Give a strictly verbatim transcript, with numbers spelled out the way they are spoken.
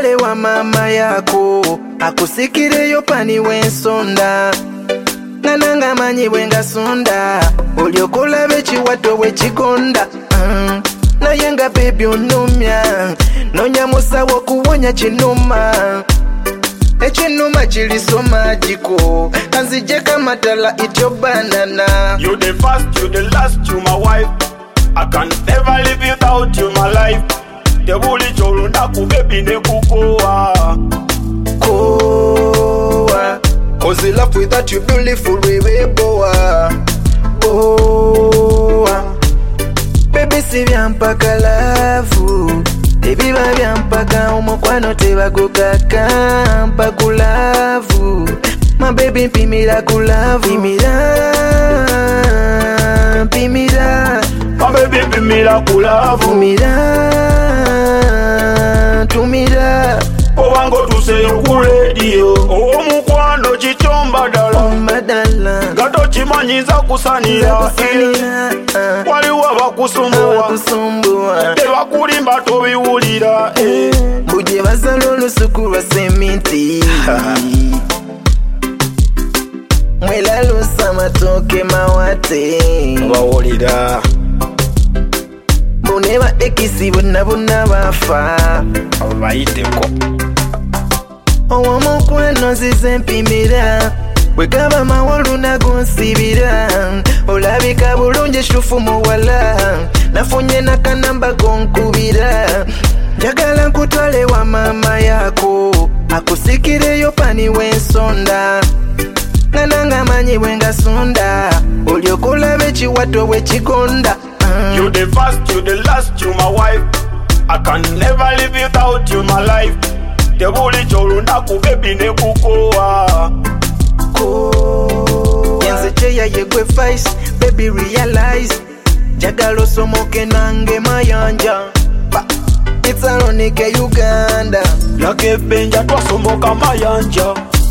nkutwale wa mama yako akusikireyo pani wensonda nananga manyi bwenga sonda olyokola bechiwato wechikonda mm. naye nga baby onumya nonya musawo kuwonya chinuma echinuma chiliso majiko kanzije kamatala ityo banana. You the first, you the last, you my wife. I can never live without you my life. The bully choro naku baby ne kukoa koa cause the love without you beautiful wewe boa boa baby si vyampaka lavu ebiba vyampaka omukwano tebagukaka mpakulavu my baby mpimira kulavu pimira pimira my baby pimira kulavu pimira tumira owango tuseyo ku radio omukwano chichomba dala madala gato chimanyiza kusanira waliwo abakusumbuwa tebakulimba tobiwulira buje basala olusuku lwa seminti mwelalusa matoke mawate bawulira buneba ekisi bonna bonna bafa bayiteko owomukwano nzize mpimira bwegaba mawolu nagonsibira olabika bulungi shufu muwala nafunye nakanamba gonkubira njagala nkutwale wa mama yako akusikireyo pani wensonda nananga manyi bwenga sonda olyokola bechiwato wechikonda. You the first, you the last, you my wife. I can never live without you my life. The bully choro naku baby ne kukoa yenze cheya yegwe face baby realize jagalo somoke nange mayanja it's ironic Uganda lake benja twasomoka mayanja